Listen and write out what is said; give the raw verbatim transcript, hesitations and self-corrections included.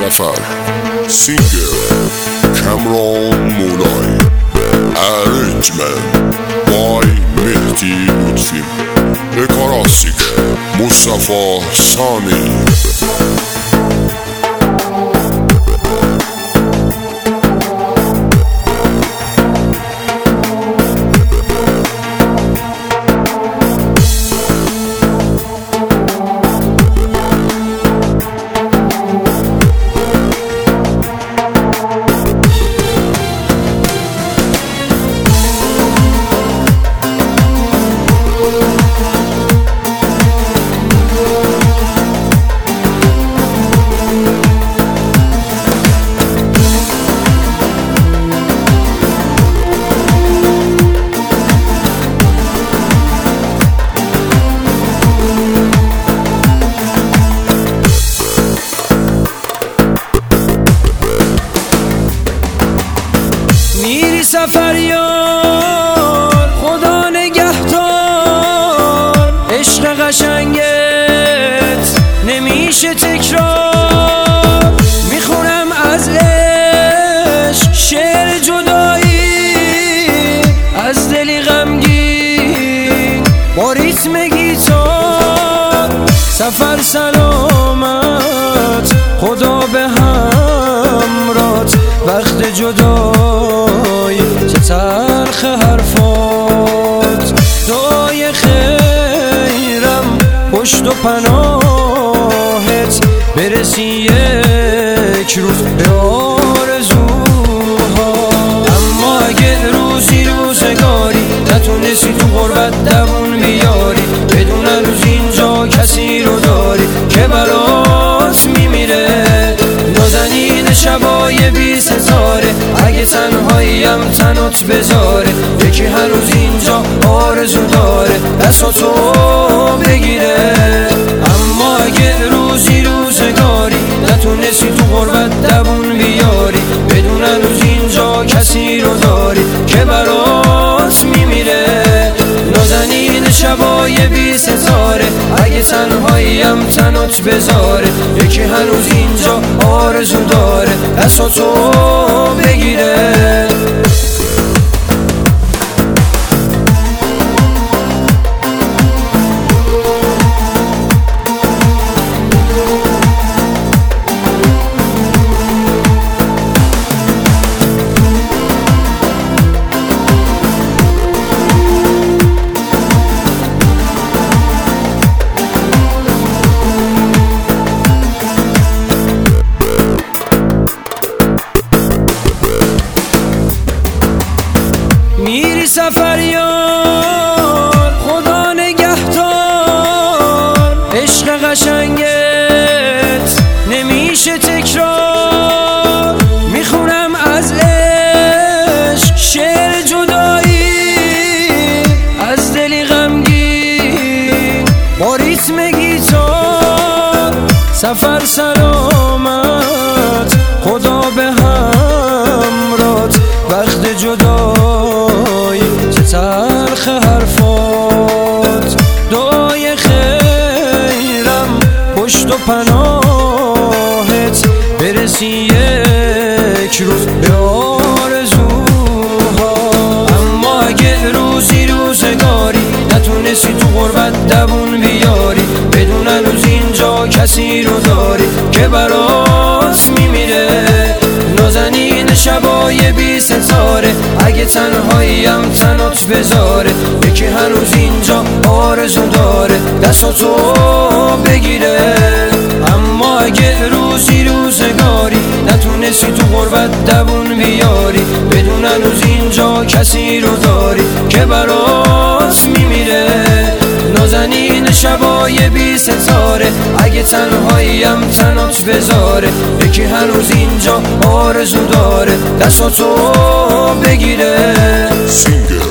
سفر. سینگر کامران مولای. ارنجمنت بای مهدی لطفی. دکوراسیون مصطفی ثانی. میری سفر یار خدا نگهدار، عشق قشنگت نمیشه تکرار. میخونم از عشق شعر جدایی، از دلی غمگین با ریتم گیتار. سفر سلامت خدا به همرات، وقت جدایی چه تلخ حرفات. دعای خیرم پشت و پناهت، برسی یک روز به آرزوها. اما اگه روزی روزگاری نتونستی تو غربت دوون بیاری، بدون هنوز اینجا کسی رو داری که برات میمیره. نازنین شبای بی ستاره، اگه تنهاییم تنات بذاره. یکی هنوز اینجا آرزو داره دستاتو بگیره. اما اگه روزی روزگاری نتونستی تو غربت دوون بیاری، بدون هنوز اینجا کسی رو داری که برات میمیره. نازنین شبای بی ستاره، اگه تنهاییم تنات بذاره. یکی هنوز اینجا آرزو داره دستاتو بگیره. میری سفر یار خدا نگهدار، عشق قشنگت نمیشه تکرار. میخونم از عشق شعر جدایی، از دلی غمگین با ریتم گیتار. سفر سلامت خدا به همرات، وقت جدایی چه تلخ حرفات. دعای خیرم پشت و پناهت، برسی یک روز به آرزوها. اما اگه روزی روزگاری نتونستی تو غربت دوون بیاری، بدون هنوز اینجا کسی رو داری که برات میمیره. نازنین شبای بی ستاره، اگه تنهاییم تنات بذاره. یکی هنوز اینجا آرزو داره دستاتو بگیره. اما اگه روزی روزگاری نتونستی تو غربت دوون بیاری، بدون هنوز اینجا کسی رو داری که برات میمیره. نازنین شبای بی ستاره، اگه تنهاییم تنات بذاره. یکی هنوز اینجا آرزو داره دستاتو بگیره. سینگر